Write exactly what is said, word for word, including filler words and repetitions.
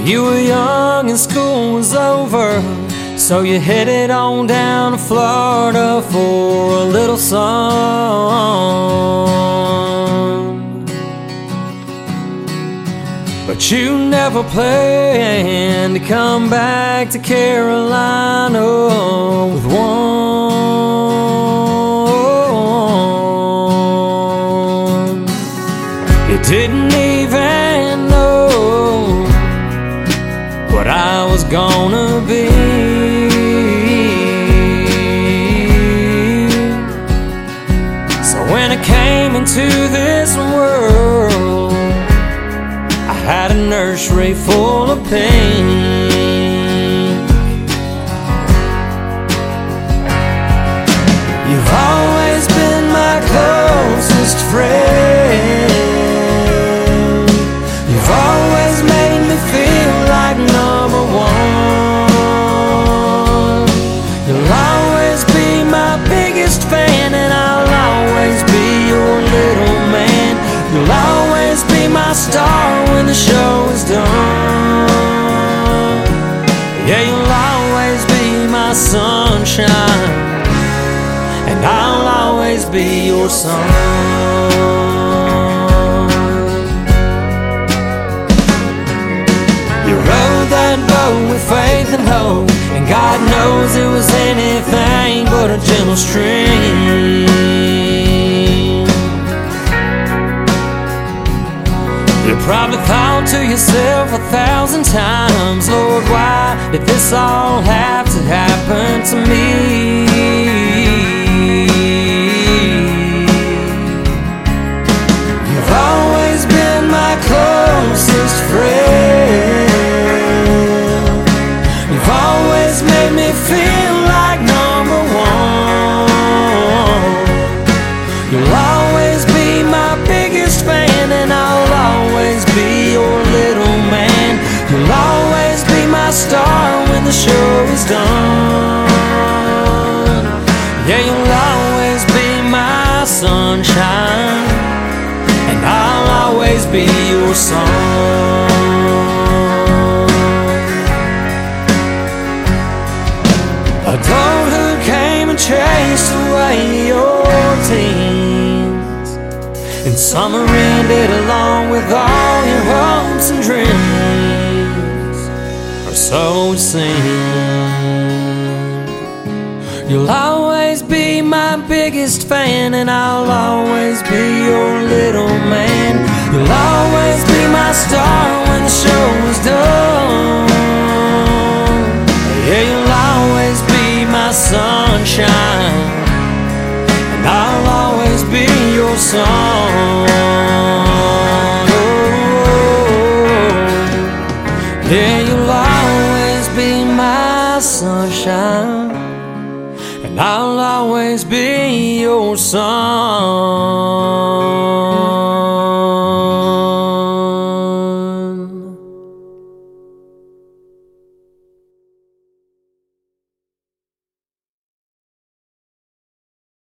You were young and school was over, so you headed on down to Florida for a little sun. But you never planned to come back to Carolina with one. You didn't even know what I was gonna be. So when I came into this world, I had a nursery full of pain. You've always been my closest friend. You've always made me feel like number one. You'll always be my biggest fan, and I'll always be your little man. You'll always be my star when the show is done. Yeah, you'll always be my sunshine, and I'll always be your son. You rode that boat with faith and hope, and God knows it was anything but a gentle stream. You probably thought to yourself a thousand times, Lord, why did this all have to happen to me? You've always been my closest friend. You've always made me feel like number one. You'll always be my biggest fan, and I'll always be your little man. You'll always be my star when the show is done. Yeah, you'll always be my sunshine, and I'll always be your son. Adulthood came and chased away your teens, and summer ended along with all your hopes and dreams, or so it seemed. You'll always be my biggest fan, and I'll always be your little man. You'll always be my star when the show is done. Yeah, you'll always be my sunshine, and I'll always be your son. Oh, yeah, you'll always be my sunshine, and I'll always be your son.